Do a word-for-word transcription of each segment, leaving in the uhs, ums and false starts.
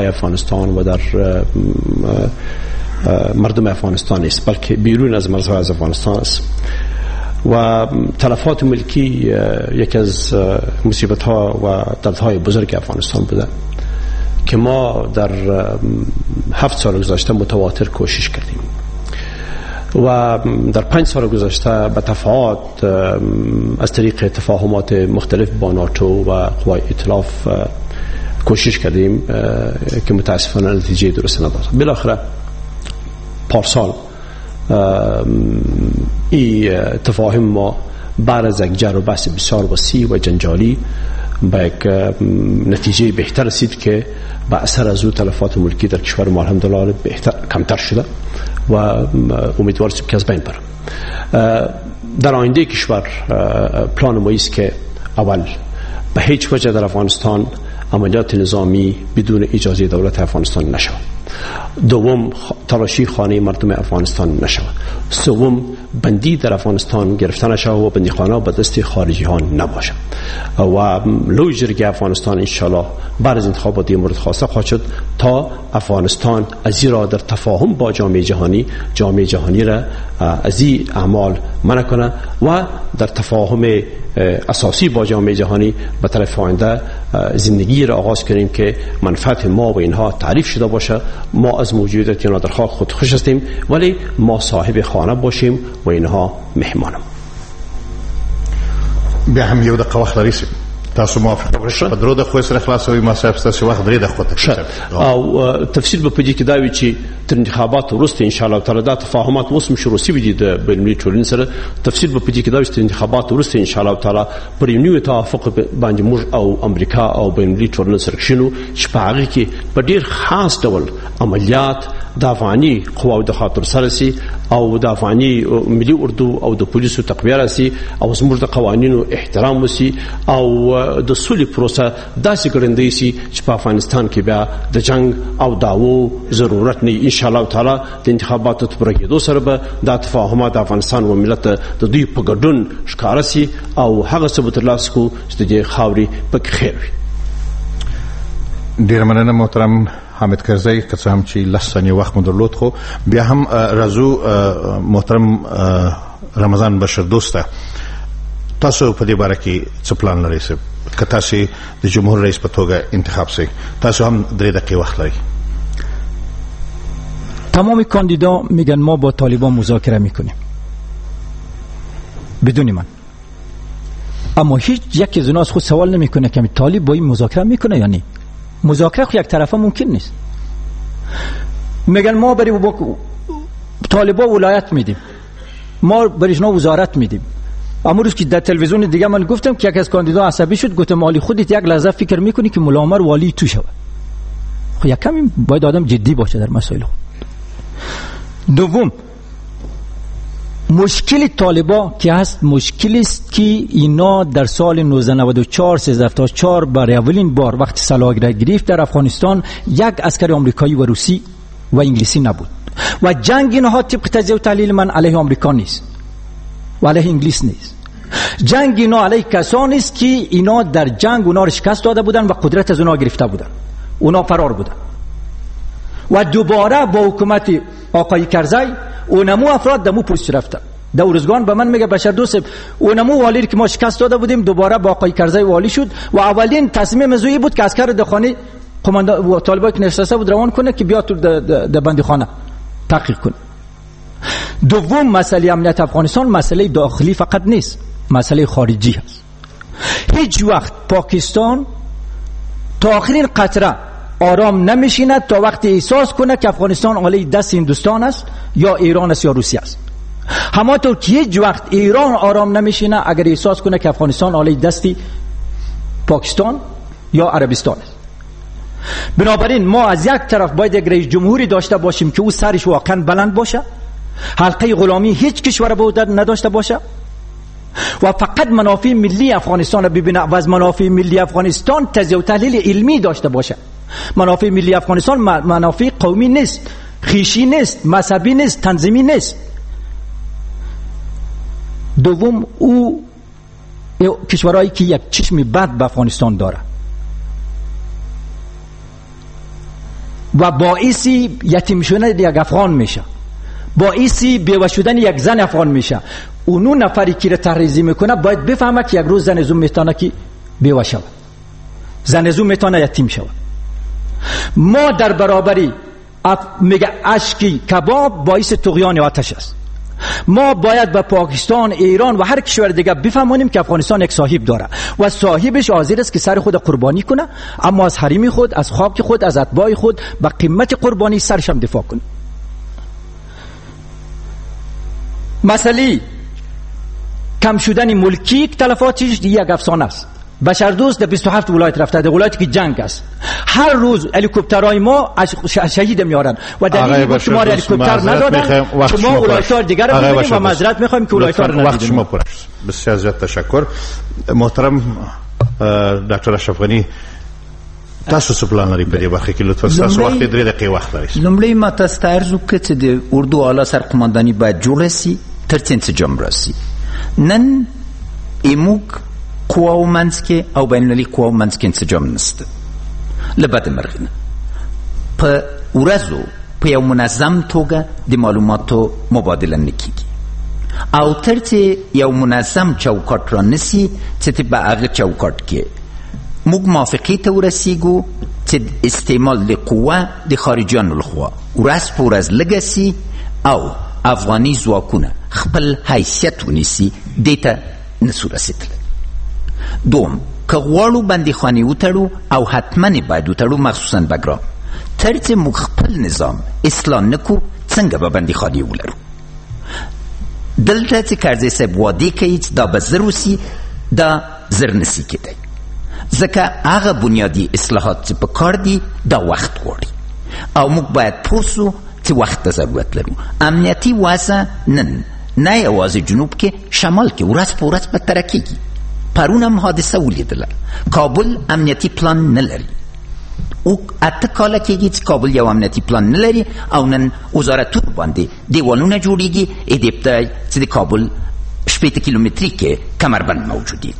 مرزهای افغانستان و در مردم افغانستان نیست، بلکه بیرون از مرزهای از افغانستان است. و تلفات ملکی یکی از مصیبت ها و درد های بزرگ افغانستان بوده که ما در هفت سال گذشته متواتر کوشش کردیم و در پنج سال گذشته به تفاوت از طریق تفاهمات مختلف با ناتو و قوای ائتلاف کوشش کردیم که متاسفانه نتیجه درست نداد. بالاخره پارسال این تفاهم ما بعد از یک جر و بحث بسیار وسیع و جنجالی به یک نتیجه بهتر رسید که با اثر از او تلفات ملکی در کشور ما الحمدلله بهتر کمتر شده و امیدوار هستیم که از بین بره. در آینده کشور پلان ما است که اول به هیچ وجه در افغانستان عملیات نظامی بدون اجازه دولت افغانستان نشود. دوم تلاشی خانه مردم افغانستان نشود. سوم بندی در افغانستان گرفته نشود و بندیخانه به دست خارجی ها نباشد و لوی جرگه افغانستان انشالله بعد از انتخابات مورد خواسته خواهد شد تا افغانستان از این را در تفاهم با جامعه جهانی جامعه جهانی را از این اعمال منع کنه و در تفاهم اساسی با جامعه جهانی به طرف آینده زندگی را آغاز کنیم که منفعت ما و اینها تعریف شده باشه. ما از موجودیت اینا در خاک خود خوش هستیم ولی ما صاحب خانه باشیم و اینها مهمانم. بیا هم یو دقیقه وخت لري تاسو موافق اوسئ په درو د خو سره خلاصوي ما صاحب تاسو وخت درې دقیقې ته او تفصیل به پدې کې دا وی چې تر انتخابات وروسته ان شاء الله تعالی دا تفاهمات اوس شروع شوي دي د بین‌المللي ټولنې سره. تفصیل به پدې کې دا وی چې انتخابات وروسته ان شاء الله تعالی پر یو نوی توافق باندې موږ او امریکا او بین‌المللي ټولنې سره شنو چې په هغه کې په ډیر خاص ډول عملیات د افغاني قواو د خاطر سره سي او د افغاني ملي اردو او د پولیسو تقویه راسي او زموږ د قوانینو احترام وسي او د سولې پروسه داسې ګړندۍ سي چې په افغانستان کې بیا د جنگ او داوو ضرورت نه ان شاء الله تعالی د انتخاباتو تر کېدو سره به د تفاهمات د افغانستان او ملت د دوی په ګډون ښکار سي او هغه څه به ترلاسه کو چې د خاوري په خیر وي. ډیر مننه محترم حامد کرزی که څه هم چې لس ثانیې وخت مو درلود خو بیا هم راځو محترم رمضان بشیر دوسته تاسو په دې باره کې څه پلان لرئ که تاسو د جمهور رئیس په توګه انتخاب شئ؟ تاسو هم درې دقیقې وخت لرئ. تمام کاندیدا میگن ما با طالبان مذاکره میکنیم بدون من، اما هیچ یکی از اونها از خود سوال نمیکنه که طالب با این مذاکره میکنه یا نه. مذاکره خو یک طرفه ممکن نیست. میگن ما برای با طالبان ولایت میدیم، ما برایشون وزارت میدیم. اما روز که در تلویزیون دیگه من گفتم که یک از کاندیدا عصبی شد، گفتم مالی خودت یک لحظه فکر میکنی که مولا عمر والی تو شود؟ خب یک کمی باید آدم جدی باشه در مسائل خود. دوم مشکل طالبا که هست مشکلی است که اینا در سال نوزده نود و چهار سیزده هفتاد و چهار برای اولین بار وقتی سلاح گرفت در افغانستان یک عسکر آمریکایی و روسی و انگلیسی نبود و جنگ اینها طبق تجزیه و تحلیل من علیه آمریکا نیست و علیه انگلیس نیست. جنگ اینا علیه کسانی است که اینا در جنگ اونا رو شکست داده بودن و قدرت از اونا گرفته بودن، اونا فرار بودن و دوباره با حکومت آقای کرزی اونمو افراد دمو پوست رفتن. دورزگان به من میگه بشر دوست اونمو والی که ما شکست داده بودیم دوباره با آقای کرزی والی شد و اولین تصمیم مزوی بود که عسکر دخانی قماندان و طالبان که نشسته بود روان کنه که بیا تو د بندیخانه تحقیق کنه. دوم مسئله امنیت افغانستان مسئله داخلی فقط نیست، مسئله خارجی هست. هیچ وقت پاکستان تا آخرین قطره آرام نمیشیند تا وقتی احساس کنه که افغانستان عالی دست هندوستان است یا ایران است یا روسیه است. همانطور که هیچ وقت ایران آرام نمیشینه اگر احساس کنه که افغانستان عالی دستی پاکستان یا عربستان است. بنابراین ما از یک طرف باید یک رئیس جمهوری داشته باشیم که او سرش واقعا بلند باشه، حلقه غلامی هیچ کشور بود نداشته باشه و فقط منافع ملی افغانستان را ببینه و از منافع ملی افغانستان تجزیه و تحلیل علمی داشته باشه. منافع ملی افغانستان منافع قومی نیست، خیشی نیست، مذهبی نیست، تنظیمی نیست. دوم او کشورهایی که یک چشم بد به افغانستان داره و باعثی یتیم شدن یک افغان میشه، باعثی بیوه شدن یک زن افغان میشه. اونو نفری که را تحریزی میکنه باید بفهمه که یک روز زن زو میتونه که بیوه شود، زن زو میتونه یتیم شود. ما در برابری اف... میگه اشکی کباب باعث طغیان آتش است. ما باید به پاکستان، ایران و هر کشور دیگه بفهمونیم که افغانستان یک صاحب داره و صاحبش حاضر است که سر خود قربانی کنه، اما از حریم خود، از خاک خود، از اتباع خود به قیمت قربانی سرش هم دفاع کنه. مسئله کم شدن ملکی تلفاتش یک افسانه است. بشردوست در بیست و هفت ولایت رفته، در ولایتی که جنگ است. هر روز هلیکوپترهای ما شهید میارن و دلیلی بود که ما هلیکوپتر ندادن، شما ولایت‌ها دیگر رو ببینیم و معذرت میخوایم که ولایت‌ها رو وقت شما پر است. بسیار زیاد تشکر. محترم ډاکټر اشرف غنی، تاسو څه پلان لرئ په دې برخه کې؟ لطفا تاسو وخت درې دقیقې وخت لرئ. لومړی ما تاسو ته عرض وکړه چې د اردو اعلی سرقمنداني باید جوړه سي ترڅو انسجام راسي. نن ایموک قواو منځ کې او بین المللي قواو منځ کې انسجام نشته. له بده مرغه نه په ورځو په یو منظم توګه د معلوماتو مبادله نه کیږي او ترڅو یو منظم چوکاټ را نسی چې په هغه چوکاټ کې موږ موافقې ته ورسیږو چې استعمال د قوه د خارجیانو لخوا ورځ په ورځ لږه سي او افغاني ځواکونه خپل حیثیت ونیسي، دې ته نسو رسېدلی. دوم، که غواړو بندیخانې وتړو او حتما باید وتړو، مخصوصا بګرام، ترڅو موږ خپل نظام اصلاح نکو څنګه به بندیخانې ولرو؟ دلته چې کرزی صاحب وعده کوي چې دا به زر وسي، دا زر نسي کېدی، ځکه هغه بنیادي اصلاحات چې په کار دي دا وخت غواړي او موږ باید پوه سو چې وخت ته ضرورت لرو. امنیتي وضع نن نه یوازې جنوب کې، شمال کې ورځ په ورځ بدتره کېږي. پرون هم حادثه ولیدله. کابل امنیتي پلان نه لري. او اته کاله کېږي چې کابل یو امنیتي پلان نه لري او نن وزارتونو باندې دیوالونه جوړېږي ادبته چې د کابل شپېته کیلومتري کې کمربند موجود دي.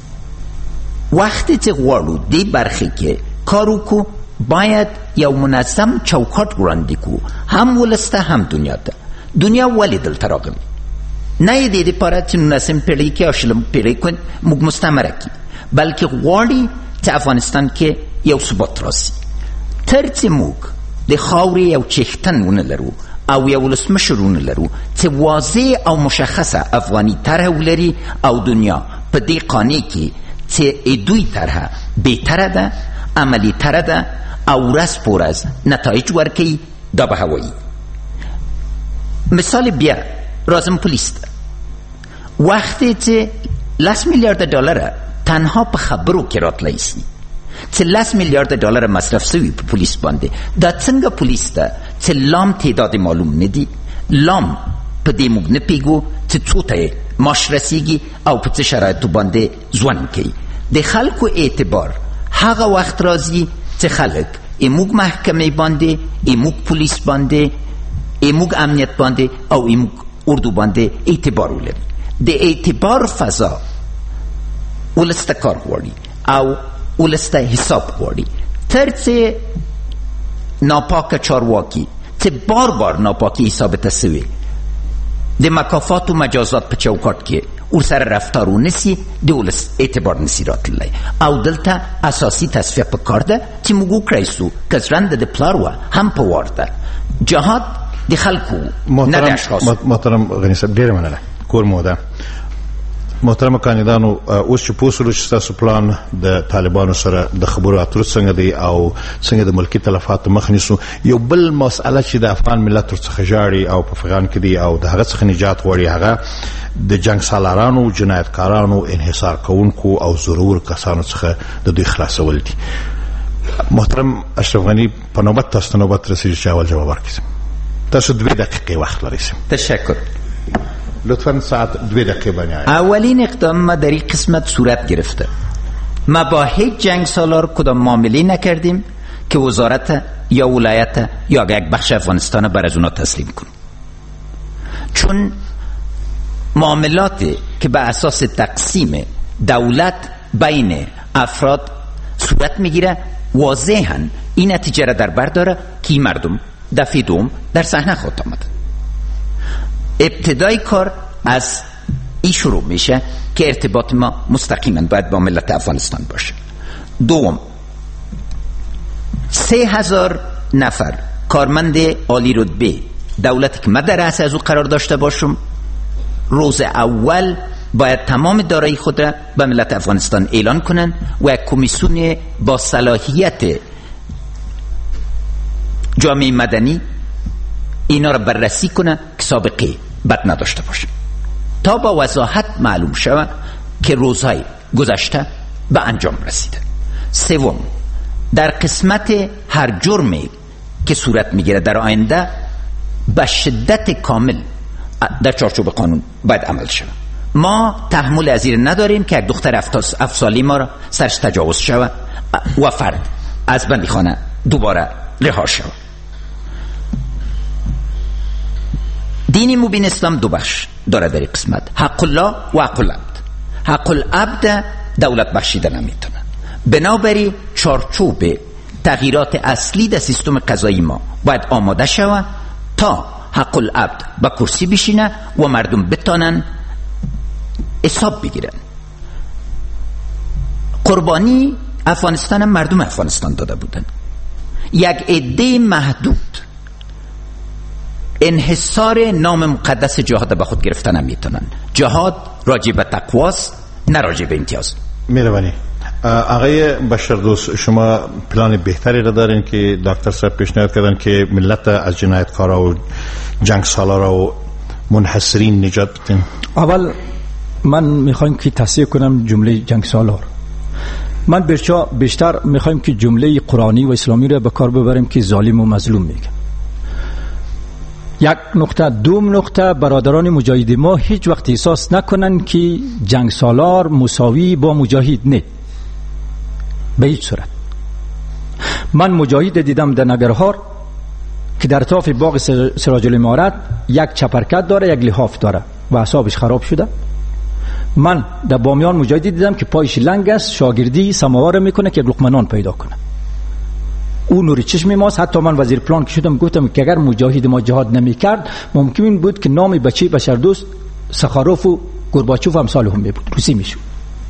وخت چې غواړو دې برخې کې کار وکړو، باید یو منظم چوکاټ وړاندې کړو، هم ولس ته هم دنیا ته. دنیا ولې دلته راغلې؟ نه یې دې دپاره چې نولسمه پېړۍ کې او شلمه پېړۍ کې موږ مستعمره کړي، بلکې غواړي چې افغانستان کې یو ثبات راسي. تر څو موږ د خاورې یو چښتن ونه لرو او یو ولسمشر ونه لرو چې واضح او مشخصه افغاني طرح ولري او دنیا په دې قانع کې چې دوی طرحه بهتره ده، عملي طرح ده او ورځ په ورځ نتایج ورکوي، دا به هوایي. مثال بیا راځم پولیس ته. وختی چې لس میلیارد ډالره تنها په خبرو کې راتلی سي، چې لس میلیارد ډالره مصرف سوي په پولیس باندې، دا څنګه پولیس ته چې لام تعداد معلوم نه دي، لام په دې موږ نه پیږو چې څو ته معاش رسیږي او په څه شرایطو باندې ژوند کوي. د خلکو اعتبار هغه وخت راځي چې خلک ایموږ محکمې باندې، ایموږ پولیس باندې، ایموږ امنیت باندې او ایموږ اردو باندې اعتبار ولري. د اعتبار فضا ولس ته کار غواړي او ولس ته حساب غواړي. تر څو ناپاکه چارواکي چې بار بار ناپاکي ثابته سوي د مکافات و مجازات په چوکاټ کې ورسره رفتار ونسي، د ولس اعتبار نسي راتللی. او دلته اساسي تصفیه په کار ده چې موږ وکړی سو که زرنده د پلار وه هم په وار ده. جهاد د خلکو نه د اشخاصو. محترم غني صاحب ډېره مننه. کور مو ده. محترم کاندیدانو، اوس چې پوه سولو چې ستاسو پلان د طالبانو سره د خبرو اترو څنګه دی او څنګه د ملکي تلفاتو مخ نیسو، یو بل مسئله چې د افغان ملت ورڅخه ژاړي او په افغان کې دی او د هغه څخه نجات غواړي، هغه د جنګ سالارانو، جنایتکارانو، انحصار کوونکو او زورور کسانو څخه د دوی خلاصول دي. محترم اشرف غني، په نوبت تاسو ته نوبت رسېږي چې اول جواب ورکړئ. تاسو دوې دقیقې وخت لرئ. تشکر. لطفاً ساعت دوی دقیقه بنیاید. اولین اقدام ما در این قسمت صورت گرفته. ما با هیچ جنگ سالار کدام معامله نکردیم که وزارت یا ولایت یا یک بخش افغانستان بر از اونا تسلیم کنیم، چون معاملاتی که به اساس تقسیم دولت بین افراد صورت میگیره واضحاً این نتیجه را در بر داره که مردم دفعه دوم در صحنه خود آمدن. ابتدای کار از این شروع میشه که ارتباط ما مستقیما باید با ملت افغانستان باشه. دوم، سه هزار نفر کارمند عالی رتبه دولتی که من در رأس از او قرار داشته باشم، روز اول باید تمام دارایی خود را به ملت افغانستان اعلان کنند و یک کمیسیون با صلاحیت جامعه مدنی اینا را بررسی کنه که سابقه بد نداشته باشه تا با وضاحت معلوم شود که روزهای گذشته به انجام رسیده. سوم، در قسمت هر جرمی که صورت میگیره در آینده به شدت کامل در چارچوب قانون باید عمل شود. ما تحمل از این نداریم که یک دختر هفت سالی ما را سرش تجاوز شود و فرد از بندیخانه دوباره رها شود. دین مبین اسلام دو بخش داره در قسمت، حق الله و حق العبد. حق العبد دولت بخشیده نمیتونه، بنابراین چارچوب تغییرات اصلی در سیستم قضایی ما باید آماده شود تا حق العبد با کرسی بشینه و مردم بتانن حساب بگیرن. قربانی افغانستان هم مردم افغانستان داده بودن. یک عده محدود انحصار نام مقدس جهاد به خود گرفتن نمیتونن. جهاد راجع به تقواست، نه راجع به امتیاز. مهربانی. آقای بشردوست، شما پلان بهتری را دارین که دکتر صاحب پیشنهاد کردن که ملت از جنایتکارا و جنگ سالارا و منحصرین نجات بدین؟ اول من میخوایم که تصحیح کنم جمله جنگ سالار. من برچا بیشتر میخوایم که جمله قرآنی و اسلامی را به کار ببریم که ظالم و مظلوم میگه. یک نقطه. دوم نقطه، برادران مجاهد ما هیچ وقت احساس نکنن که جنگ سالار مساوی با مجاهد نه، به هیچ صورت. من مجاهد دیدم در نگرهار که در طرف باغ سراج الامارات یک چپرکت داره، یک لحاف داره و اعصابش خراب شده. من در بامیان مجاهد دیدم که پایش لنگ است، شاگردی سماوار میکنه که لقمه نان پیدا کنه. او نور چشم ماست. حتی من وزیر پلان که شدم گفتم که اگر مجاهد ما جهاد نمیکرد ممکن بود که نام بچه بشردوست سخاروف و گورباچوف هم سال هم میبود، روسی میشود.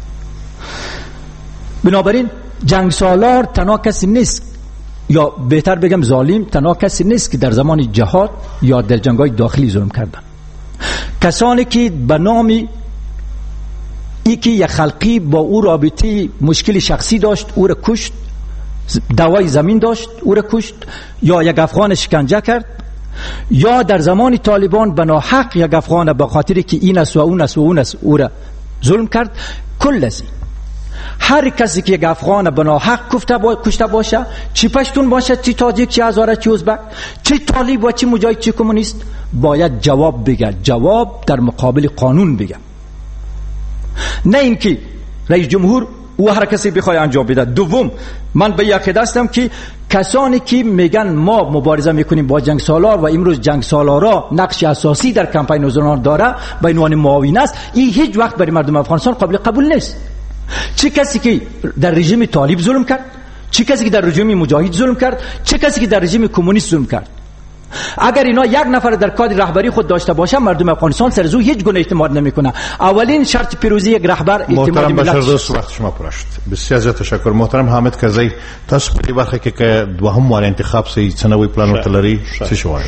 بنابراین جنگ سالار تنها کسی نیست، یا بهتر بگم ظالم تنها کسی نیست که در زمان جهاد یا در جنگ‌های داخلی ظلم کردن. کسانی که به نام ای که یک خلقی با او رابطه مشکل شخصی داشت او را کشت، دوای زمین داشت او را کشت، یا یک افغان شکنجه کرد، یا در زمان طالبان بنا حق یک افغان به خاطر که این است و اون است و اون است او را ظلم کرد. کل از این هر کسی که یک افغان بنا حق کشته با کشته باشه، چی پشتون باشه، چی تاجیک، چی هزاره، چی ازبک، چی طالب و چی مجاهد، چی کمونیست، باید جواب بگه، جواب در مقابل قانون بگه. نه اینکه رئیس جمهور او هر کسی بخواد انجام بده. دوم، من به یقین هستم که کسانی که میگن ما مبارزه میکنیم با جنگ سالار و امروز جنگ سالارا نقش اساسی در کمپین نوزنان داره به عنوان معاون است، این هیچ وقت برای مردم افغانستان قابل قبول نیست. چه کسی که در رژیم طالب ظلم کرد، چه کسی که در رژیم مجاهد ظلم کرد، چه کسی که در رژیم کمونیست ظلم کرد، اگر اینا یک نفر در کادر رهبری خود داشته باشه مردم افغانستان سر زو هیچ گونه اعتماد نمیکنه. اولین شرط پیروزی یک رهبر اعتماد ملت. محترم بشردوست، وقت شما پر شد. بسیار زیاد تشکر. محترم حامد کرزی، تاسو په دې برخه کې که دوهم وار انتخاب سي څنوي پلان ورتلري څه شوای؟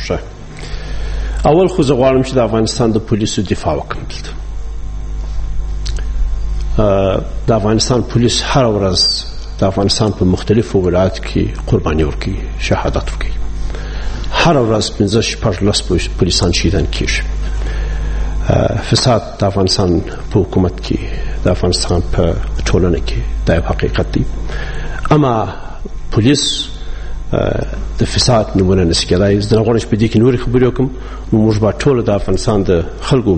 اول خو زه غواړم چې د افغانستان د پولیسو دفاع وکړم. د افغانستان پولیس هر ورځ د افغانستان په مختلفو ولایاتو کې قرباني ورکوي، شهادت ورکوي. هر ورځ پنځه شپږ لس پولیسان شهیدان کیږي. فساد د افغانستان په حکومت کې، د افغانستان په ټولنه کې دا یو حقیقت دی. اما پولیس د فساد نمونه نشي کېدای. زه نه غواړم چې په دې کې نورې خبرې وکړم. موږ به ټول د افغانستان د خلکو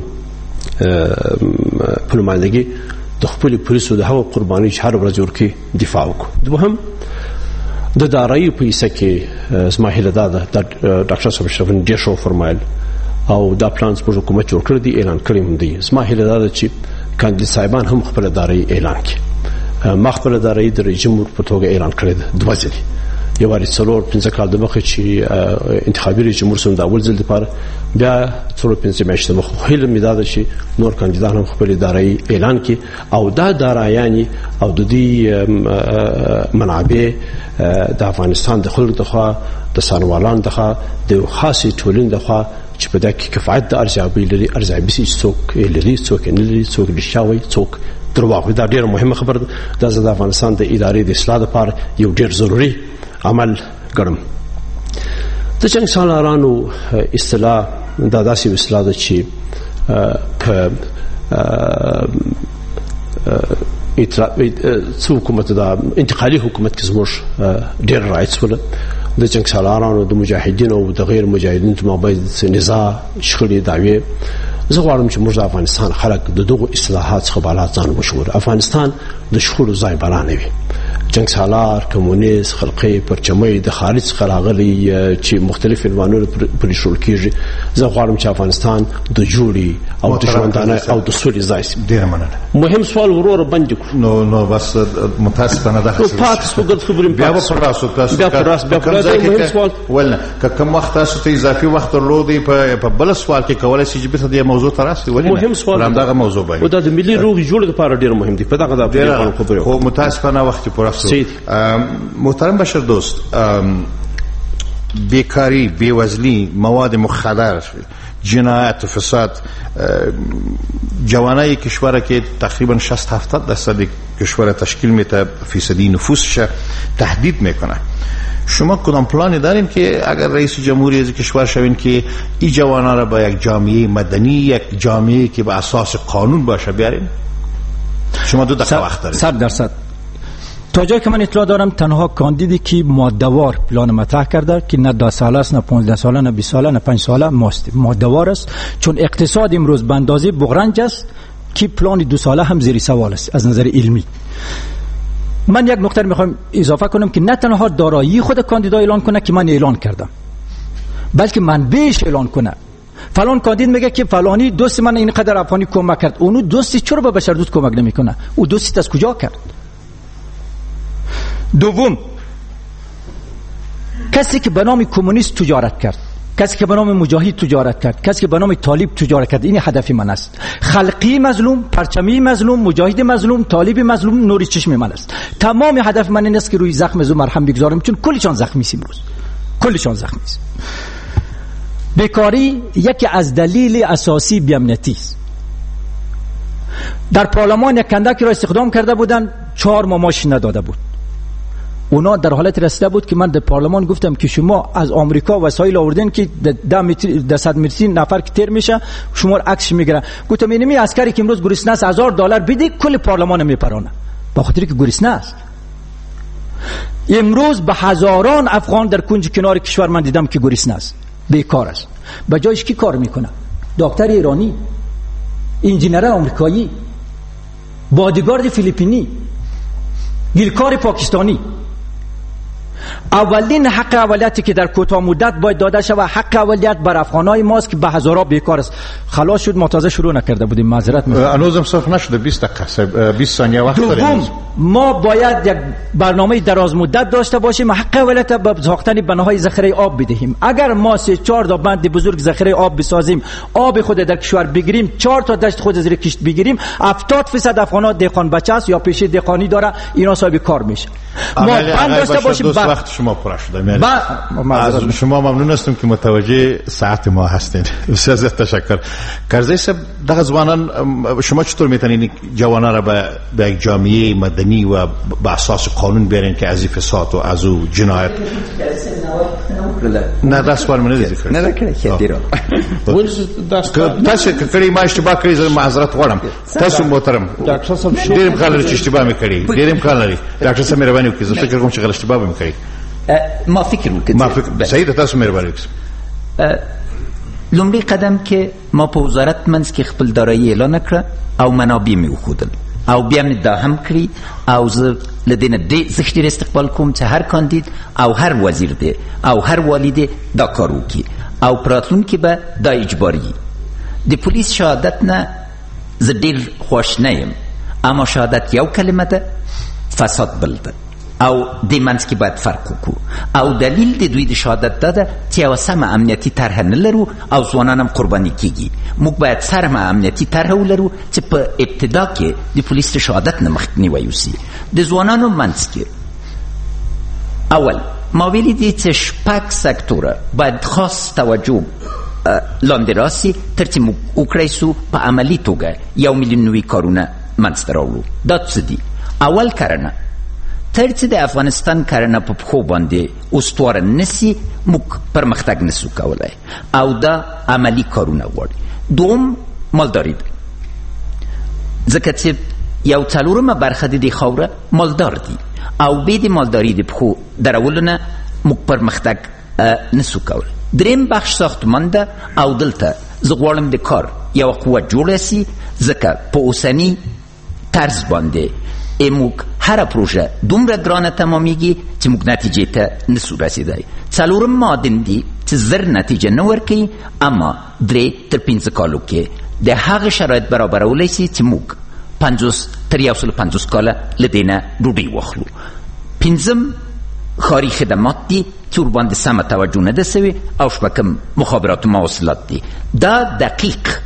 په نمایندګۍ د خپلو پولیسو د هغو قربانۍ چې هر ورځ ورکوي دفاع وکړو. دوهم، د دارایی په حصه کې زما هیله دا ده، د ډاکټر صاحب اشرف غني ډېر ښه فرمایل او دا پلان زموږ حکومت جوړ کړی دی، اعلان کړی هم دی. زما هیله دا ده چې کاندید صاحبان هم خپله دارایی اعلان کړي. ما خپله دارایی د رئیس جمهور په توګه اعلان کړې ده دوه ځلې. یو واری څلور پنځه کال د مخه چې انتخابي رئیس جمهور سم د اول ځل لپاره بیا څلور پنځه میاشتې مخه هیله مې دا ده چې نور کاندیدان هم خپل دارایی اعلان کړي او دا دارایاني او د دې منابع د افغانستان د خلکو دغه د سانوالان دغه د خاصه ټولنې دغه چې په دغه کفایت د ارزیابي لري ارزیابي څوک لري څوک نه لري څوک لشاوي څوک درواغ. دا ډیره مهمه خبره ده. د افغانستان د ادارې د اصلاح لپاره یو ډیر ضروري عمل ګڼم. د جنگ سالارانو اصطلاح دا داسې اصطلاح ده چې په څو حکومت دا انتقالي حکومت کې زموږ ډیر رایټس ول د جنگ سالارانو د مجاهدینو او د غیر مجاهدینو مابین نزاع شخړې دعوی. زه غواړم چې موږ د افغانستان خلک د دغو اصلاحات څخه بالا ځان وشمارو. افغانستان د شخړو ځای بلا نه وي. جنگ سالار، کمونیست، خلقي، پرچمي د خارج څخه راغلي چې مختلف عنوانونه پرې شول کېږي. زه غواړم چې افغانستان د جوړي او د ژوندانه او د سولې ځای شي. ډېر مننه. مهم سوال ورور باندې کړو. نو نو بس متاسفانه ده خو پاتې څو خبرې بیا په راسو تاسو بیا په راس بیا په راس مهم سوال ولنه که کوم وخت تاسو ته اضافي وخت درلودي په په بل سوال کې کولای شي چې به د موضوع تراسي ولنه مهم سوال همدغه موضوع باندې او د ملي روغ جوړ لپاره ډېر مهم دي. په دغه د خبرو خو متاسفانه وخت پر راسو. محترم بشر دوست، بیکاری، بیوزلی، مواد مخدر، جنایت و فساد جوانای کشور که تقریبا شصت هفتاد درصد کشور تشکیل میده فیصدی نفوسش تهدید میکنه. شما کدام پلانی دارین که اگر رئیس جمهوری از کشور شوین که این جوانا را با یک جامعه مدنی، یک جامعه که به اساس قانون باشه بیارین؟ شما دو دقیقه وقت دارید. صد درصد. تا جایی که من اطلاع دارم تنها کاندیدی که ماده‌وار پلان مطرح کرده که نه ده ساله است، نه پانزده ساله، نه بیست ساله، نه پنج ساله ماست. ماده‌وار است چون اقتصاد امروز به اندازه بغرنج است که پلان دو ساله هم زیر سوال است از نظر علمی. من یک نکته میخوام اضافه کنم که نه تنها دارایی خود کاندیدا اعلان کنه که من اعلان کردم، بلکه منبعش اعلان کنه. فلان کاندید میگه که فلانی دوست من اینقدر افغانی کمک کرد، اونو دوستی چرا به بشر دوست کمک نمیکنه؟ او دوستی از کجا کرد؟ دوم، کسی که به نام کمونیست تجارت کرد، کسی که به نام مجاهد تجارت کرد، کسی که به نام طالب تجارت کرد، این هدف من است. خلقی مظلوم، پرچمی مظلوم، مجاهد مظلوم، طالب مظلوم، نوری چشم من است. تمام هدف من این است که روی زخم زو مرهم بگذارم، چون کلشان زخمی است امروز، کلشان زخمی است. بیکاری یکی از دلیل اساسی بی‌امنیتی است. در پارلمان یک کندکی را استخدام کرده بودند، چهار ماه ماش نداده بود. اونا در حالت رسیده بود که من در پارلمان گفتم که شما از آمریکا وسایل آوردین که ده متر ده صد متری نفر که تیر میشه شما عکسش میگیرن. گفتم اینمی عسکری که امروز گریسنه است هزار دلار بدی کل پارلمان میپرانه، با خاطر که گریسنه است. امروز به هزاران افغان در کنج کنار کشور من دیدم که گریسنه است، بیکار است. به جایش کی کار میکنه؟ دکتر ایرانی، انجینر آمریکایی، بادیگارد فیلیپینی، گیلکار پاکستانی. اولین حق اولیتی که در کوتاه مدت باید داده شود حق اولیت بر افغانای ماست که به هزارها بیکار است. خلاص شد، ما تازه شروع نکرده بودیم، معذرت میخوام. هنوزم صرف نشده، بیست دقیقه بیست ثانیه وقت داریم. دوم، ما باید یک برنامه دراز مدت داشته باشیم، حق اولیت به ساختن بناهای ذخیره آب بدهیم. اگر ما سه چهار تا بند بزرگ ذخیره آب بسازیم، آب خود در کشور بگیریم، چهار تا دشت خود زیر کشت بگیریم، هفتاد درصد افغانا دهقان بچه است یا پیشه دهقانی داره، اینا صاحب کار میشه. ما بند داشته باشیم. وقت شما پر شده. از شما ممنون هستم که متوجه ساعت ما هستین. بسیار زیاد تشکر. کرزی صاحب، دغه ځوانان شما چطور میتونین جوانان را به یک جامعه مدنی و به اساس قانون بیارین که از فساد و از جنایت؟ نه داس ور منه ذکر نه کړی چې دیرو تاسو کړي ما اشتباه کړی، زه معذرت غواړم. تاسو محترم ډاکټر صاحب ډیر امکان لري چې اشتباه وکړي، ډیر امکان لري. ډاکټر صاحب مهرباني وکړئ، زه فکر کوم چې غلط اشتباه وکړي. ما فکر وکړم ما فکر صحیح ده. تاسو مهرباني وکړئ. لومړی قدم کې ما په وزارت منځ کې خپل دارایی اعلان کړ او منابع مې وښودل او بیا مې دا هم کړی او زه له دې نه ډېر ډېر استقبال کوم چې هر کاندید او هر وزیر دی او هر والی دی دا کار وکړي او په راتلونکي به دا اجباري. د پولیس شهادت نه زه ډېر خوښ نه یم، اما شهادت یو کلمه ده، فساد بل ده. او د منځ کې باید فرق وکړو. او دلیل د دوی د شهادت دا ده چې یوه سمه امنیتي طرحه نه لرو او ځوانان هم قرباني کیږي. موږ باید سمه امنیتي طرحه ولرو چې په ابتدا کې د پولیس د شهادت نه مخنیوی وسي. د ځوانانو منځ کې اول ما ویلي دي چې شپږ سکتوره باید خاص توجه لاندې راسي تر چې موږ وکړی سو په عملي توګه یو میلیون نوي کارونه منځته راوړو. دا څه دي؟ اول کرنه. تر چې د افغانستان کرنه په پښو باندې استواره نسی موږ پرمختګ نسو کولی او دا عملي کارونه غواړي. دوم مالداري ده، ځکه چې یو څلورمه برخه د دې خاوره مالدار دي او بې د مالداري د پښو درولو نه موږ پرمختګ نسو کولی. دریم بخش ساختمان ده او دلته زه غواړم د کار یوه قوه جوړه سي، ځکه په اوسني طرز باندې موږ هره پروژه دومره ګرانه تمامیږي چې موږ نتیجې ته نسو رسیدای. څلورم معادن دي چې زر نتیجه نه ورکوي، اما درې تر پنځه کالو کې د هغه شرایط برابرولی سي چې موږ پنځوس تر یو سل پنځوس کاله له دې نه ډوډۍ واخلو. پنځم ښاري خدمات دي چې ورباندې سمه توجه نه ده سوې، او شپږم مخابرات و مواصلات دي. دا دقیق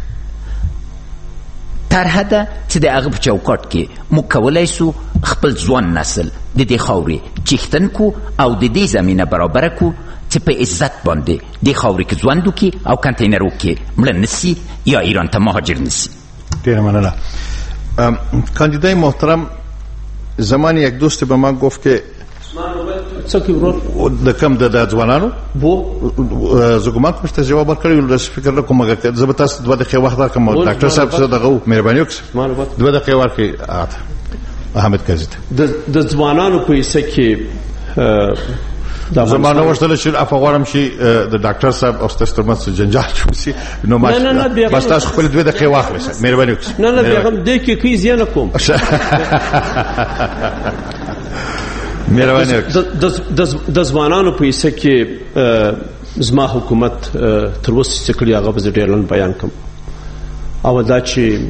طرحه ده چې د هغه په چوکاټ کې موږ کولی سو خپل ځوان نسل د دې خاورې چیښتن کو او د دې زمینه برابره کو چې په عزت باندې دې خاورې کې ژوند وکړي او کنټینرو کې مړه نسي یا ایران ته مهاجر نسي. ډیره مننه. کاندیدای محترم، زمان یک دوست به من گفت که د کم د ځوانانو بو زه ګمان کوم چې جواب ورکړی، داسې فکر نه کوم چې زه به تاسو دوه دقیقې وخت درکړم. ډاکټر صاحب څه دغه مهرباني وکړئ دوه دقیقې ورکړئ احمد قاضي ته. د ځوانانو په حصه کې زما نه غوښتل چې عفو غواړم چې د ډاکټر صاحب او ستاسو ترمنځ جنجال جوړ شي، نو ما بس تاسو خپل دوه دقیقې واخلئ. مهرباني وکړئ. نه نه بیغم دې کې کې زیانه کوم. د ځوانانو په حصه کې زما حکومت تر اوسه چې کړي هغه به زه ډېر لنډ بیان کړم. او دا چې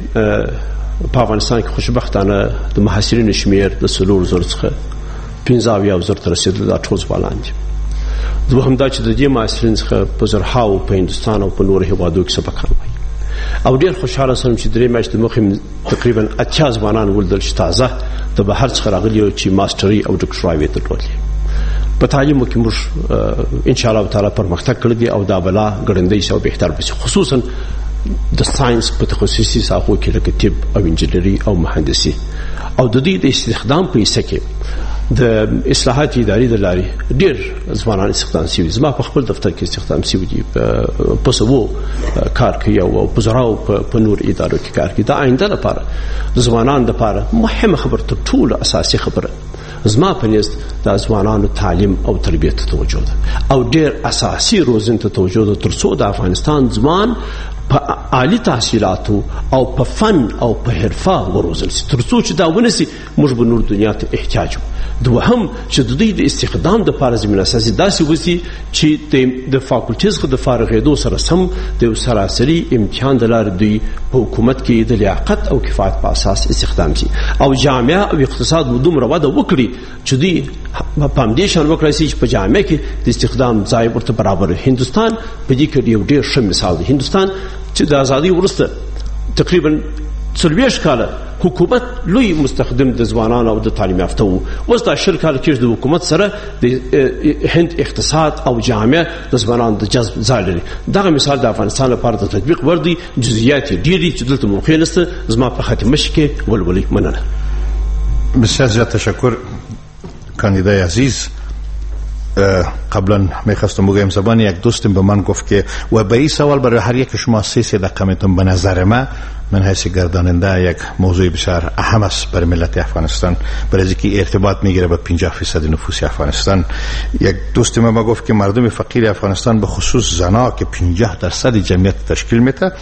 په افغانستان کې خوشبختانه د محصلینو شمېر د څلورو زرو څخه پنځه اویا زرو ته رسېدلی، دا ټول ځوانان دي. دوهم دا چې د دې محصلینو څخه په زرهاو په هندوستان او په نورو هېوادو کې سبقان وایي. او ډېر خوشحاله شوم چې درې میاشتې مخکې تقریبا اتیا ځوانان ولیدل چې تازه د بهر څخه راغلي چې ماسټري او ډاکټرایي یې درلودلې. په تعلیمو کې موږ انشاءالله تعالی پرمختګ کړی دی او دا بلا ګړندی شي او بهتر به شي، خصوصا د ساينس په تخصصي ساحو کې لکه طب او انجینري او مهندسي. او د دې د استخدام په حصه کې د اصلاحات اداري د لارې ډېر ځوانان استخدام شوي. زما په خپل دفتر کې استخدام شوي دي، په سوو کار کوي او په زراو په نور ادارو کې کار کوي. دا آینده لپاره د ځوانانو لپاره مهمه خبره، تر ټولو اساسي خبره زما په نزد د ځوانانو تعلیم او تربیت ته توجه ده او ډېر اساسي روزنې ته توجه ده، تر څو د افغانستان ځوان په عالی تحصیلاتو او په فن او په حرفه وروزل شي. تر څو چې دا ونسي موږ به نور دنیا ته احتیاج وو. دوهم چې د دوی د استخدام دپاره زمینه اساسي داسې وسي چې د فاکولټي څخه د فارغېدو سره سم د یو سراسري امتحان د لارې دوی په حکومت کې د لیاقت او کفایت په اساس استخدام شي او جامعه او اقتصاد دومره وده وکړي چې دوی په همدې شان وکړی شي چې په جامعه کې د استخدام ځای ورته برابر. هندوستان په دې کې یو ډېر ښه مثال دی. هندوستان چې د ازادۍ وروسته تقریبا څلوېښت کاله حکومت لوی مستخدم د ځوانانو او د تعلیم یافته وو. اوس دا شل کاله کېږي د حکومت سره د هند اقتصاد او جامعه د ځوانانو د جذب ځای لري. دغه مثال د افغانستان لپاره د تطبیق وړ دی. جزئیات یې ډېر دي چې دلته موقع نشته. زما په خاتمه کې ولولئ. مننه. بسیار زیاد تشکر کاندیدای عزیز. قبلا میخواستم بگویم زبان یک دوستم به من گفت که و به این سوال برای هر یک شما سه سه دقیقه میتونم به نظر من من حیث گرداننده یک موضوع بسیار اهم است برای ملت افغانستان، برای اینکه ارتباط میگیره با پنجاه فیصد نفوس افغانستان. یک دوست من ما گفت که مردم فقیر افغانستان به خصوص زنا که پنجاه درصد جمعیت تشکیل میده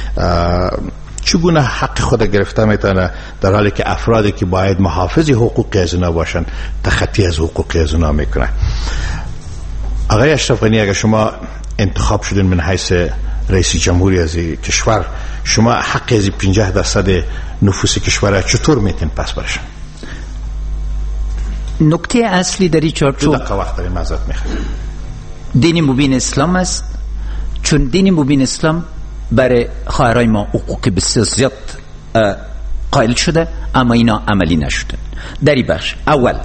چگونه حق خود گرفته میتونه در حالی که افرادی که باید محافظ حقوق زنا باشن تخطی از حقوق زنا میکنه. آقای اشرف غنی، اگر شما انتخاب شدین من حیث رئیس جمهوری از کشور، شما حق از پنجاه درصد نفوس کشور چطور میتین پس برشن؟ نکته اصلی در این چارچوب دو دقیقه وقت داریم، معذرت میخوایم. دین مبین اسلام است، چون دین مبین اسلام برای خواهرای ما حقوق بسیار زیاد قائل شده اما اینا عملی نشده. در این بخش اول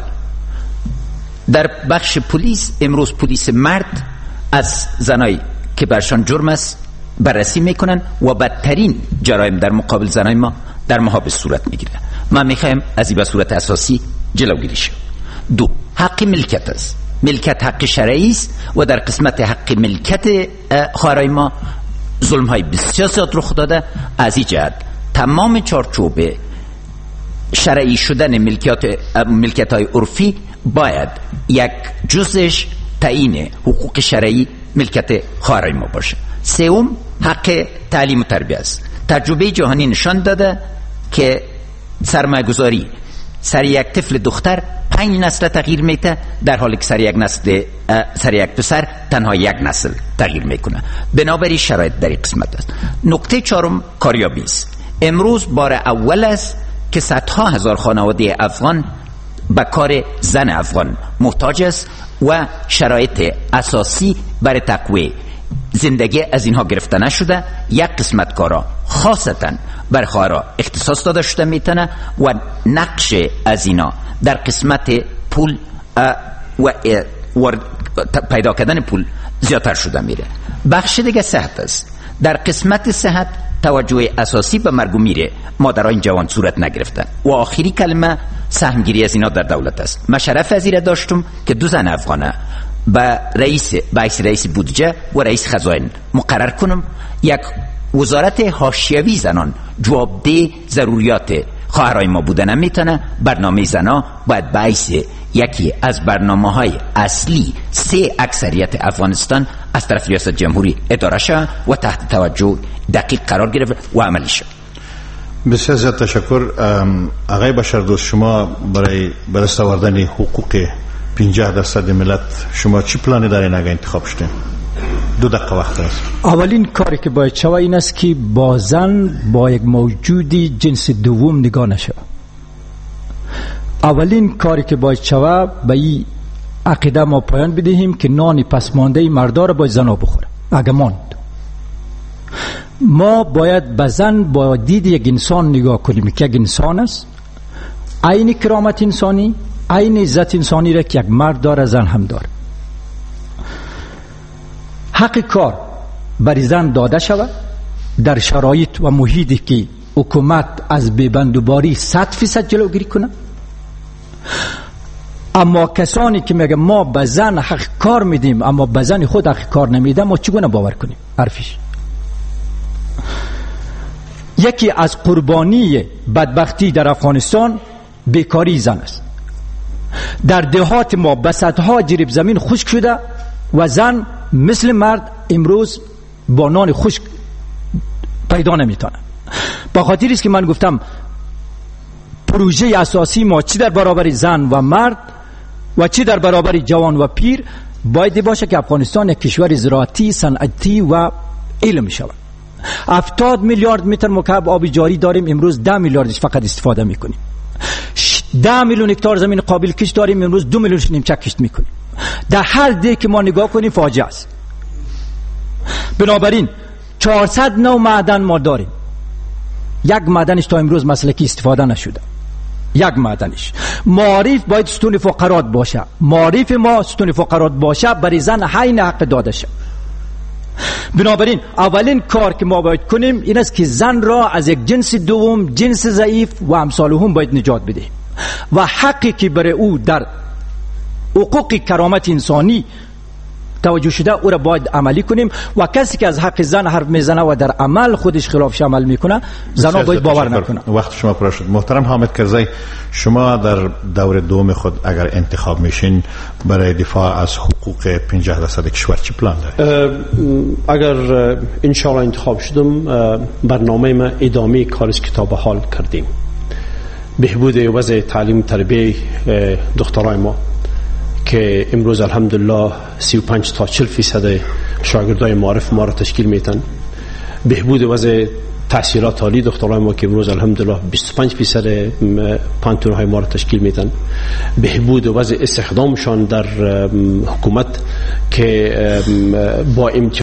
در بخش پلیس، امروز پلیس مرد از زنایی که برشان جرم است بررسی میکنن و بدترین جرایم در مقابل زنای ما در ماها به صورت میگیره. ما میخوایم از این به صورت اساسی جلوگیری شه. دو، حق ملکت است. ملکت حق شرعی است و در قسمت حق ملکت خواهرای ما ظلم های بسیار زیاد رخ داده. از این جهت تمام چارچوب شرعی شدن ملکیت ملکیت های عرفی باید یک جزش تعیین حقوق شرعی ملکت خواهرای ما باشه. سوم، حق تعلیم و تربیت است. تجربه جهانی نشان داده که سرمایه گذاری سر یک طفل دختر پنج نسل تغییر میته، در حالی که سر یک نسل سر یک پسر تنها یک نسل تغییر میکنه. بنابراین شرایط در این قسمت است. نکته چهارم، کاریابی است. امروز بار اول است که صدها هزار خانواده افغان به کار زن افغان محتاج است و شرایط اساسی برای تقویت زندگی از اینها گرفته نشده. یک قسمت کارا خاصتا بر خواهرها اختصاص داده شده میتونه و نقش از اینا در قسمت پول و پیدا کردن پول زیادتر شده میره. بخش دیگه صحت است. در قسمت صحت توجه اساسی به مرگ و میر مادرای جوان صورت نگرفتن و آخری کلمه سهمگیری از اینا در دولت است. من شرف از این داشتم که دو زن افغانه با رئیس وایس رئیس بودجه و رئیس خزائن مقرر کنم. یک وزارت حاشیوی زنان جوابده ضروریات خواهرای ما بودن میتونه. برنامه زنا باید باعث یکی از برنامه‌های اصلی سه اکثریت افغانستان از طرف ریاست جمهوری اداره شد و تحت توجه دقیق قرار گرفت و عملی شد. بسیار زیاد تشکر. آقای بشردوست، شما برای بررسی آوردن حقوق پنجاه درصد ملت شما چی پلانی دارین اگه انتخاب شدین؟ دو دقیقه وقت است. اولین کاری که باید شود این است که با زن با یک موجودی جنس دوم نگاه نشود. اولین کاری که باید شود به این عقیده ما پایان بدهیم که نان پسمانده مردا را باید زنها بخوره. اگه ماند ما باید به زن با دید یک انسان نگاه کنیم که یک انسان است، عین کرامت انسانی، عین عزت انسانی را که یک مرد داره زن هم داره. حق کار بر زن داده شود در شرایط و محیطی که حکومت از بیبندوباری صد فیصد جلوگیری کنه. اما کسانی که میگه ما به زن حق کار میدیم اما به زن خود حق کار نمیدیم، ما چگونه باور کنیم؟ حرفش یکی از قربانی بدبختی در افغانستان بیکاری زن است. در دهات ما بساطها جریب زمین خشک شده و زن مثل مرد امروز با نان خشک پیدا نمیتونه. با خاطر است که من گفتم پروژه اساسی ما چی در برابر زن و مرد و چی در برابر جوان و پیر باید باشه که افغانستان یک کشور زراعتی، صنعتی و علم شود. هفتاد میلیارد متر مکعب آب جاری داریم، امروز ده میلیاردش فقط استفاده میکنیم. ده میلیون هکتار زمین قابل کشت داریم، امروز دو میلیونش نیمچه کشت میکنیم. در هر ده که ما نگاه کنیم فاجعه است. بنابراین چهارصد نوع معدن ما داریم، یک معدنش تا امروز مسلکی استفاده نشده. یک معدنش معارف باید ستون فقرات باشه. معارف ما ستون فقرات باشه برای زن حین حق داده شه. بنابراین اولین کار که ما باید کنیم این است که زن را از یک جنس دوم، جنس ضعیف و امثال هم باید نجات بدهیم و حقی که برای او در حقوق کرامت انسانی توجه شده او را باید عملی کنیم و کسی که از حق زن حرف میزنه و در عمل خودش خلافش عمل میکنه زنها باید باور نکنه. وقت شما پر شد. محترم حامد کرزی، شما در دور دوم خود اگر انتخاب میشین برای دفاع از حقوق پنجاه درصد کشور چی پلان دارید؟ اگر ان شاء الله انتخاب شدم برنامه ما ادامه کار کتاب حال کردیم. بهبود وضع تعلیم تربیه دخترای ما که امروز الحمدلله سی و پنج تا چهل فیصد شاگردای معارف ما را تشکیل میتن. بهبود وضع تحصیلات عالی دخترای ما که امروز الحمدلله بیست و پنج درصد پانتون های ما را تشکیل میدن، بهبود وضع استخدامشان در حکومت که با امتیاز